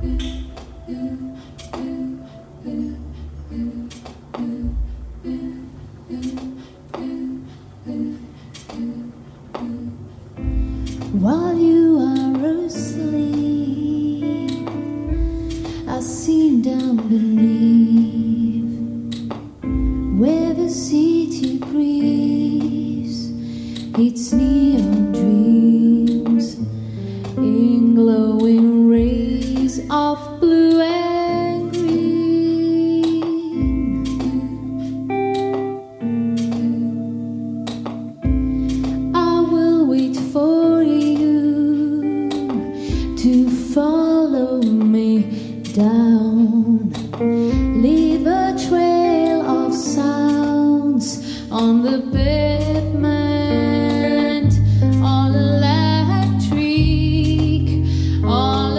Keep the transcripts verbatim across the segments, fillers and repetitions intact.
While you are asleep, I see down beneath where the city breeze hits neon dreams in glowing rays of blue and green. I will wait for you to follow me down, leave a trail of sounds on the pavement, all electric, all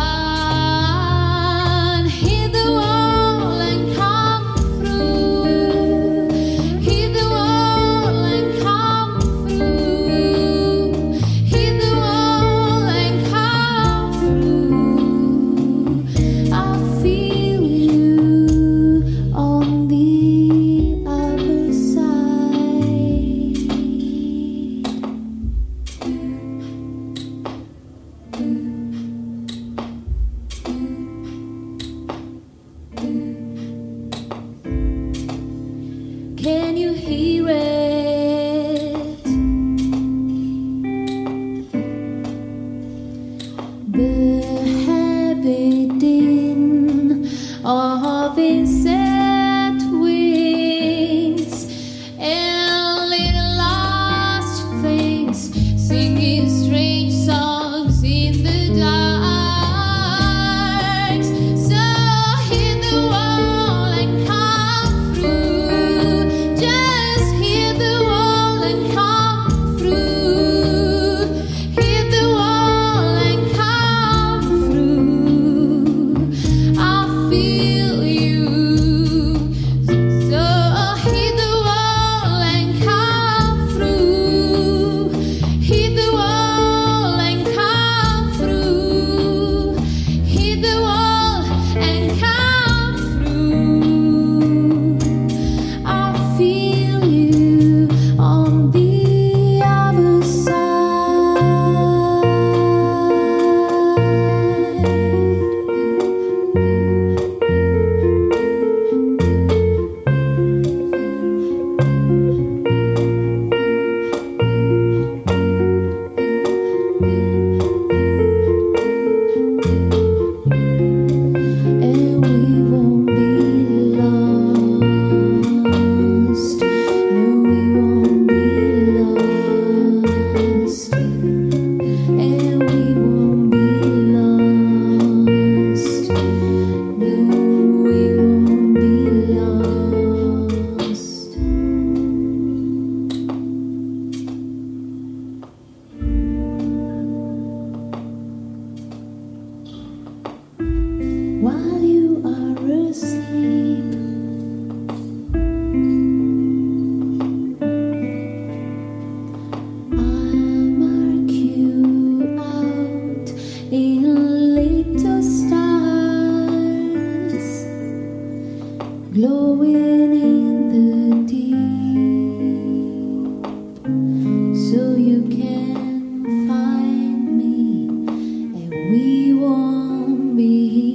around. Hit the wall and come through, hit the wall and come through, hit the wall and come through. I feel you on the other side. Can you hear it? The heavy din of insect wings and little lost things singing strange songs in the dark. So hit the wall and come through. Just hit the wall and come through. Hit the wall and come through. I feel you. So hit the wall and come through. Hit the wall and come through. Hit the wall and come through. I feel you on the other and we won't be lost. No, we won't be lost. And we won't be lost. No, we won't be lost. While you are asleep, I'll mark you out in little stars glowing in the deep, so you can find me and we won't be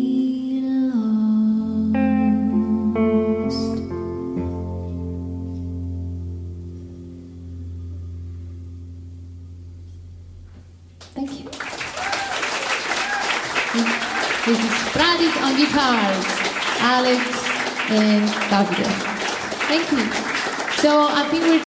lost. Thank you. This is Pradik on guitars, Alex and Davide. Thank you. So I think we're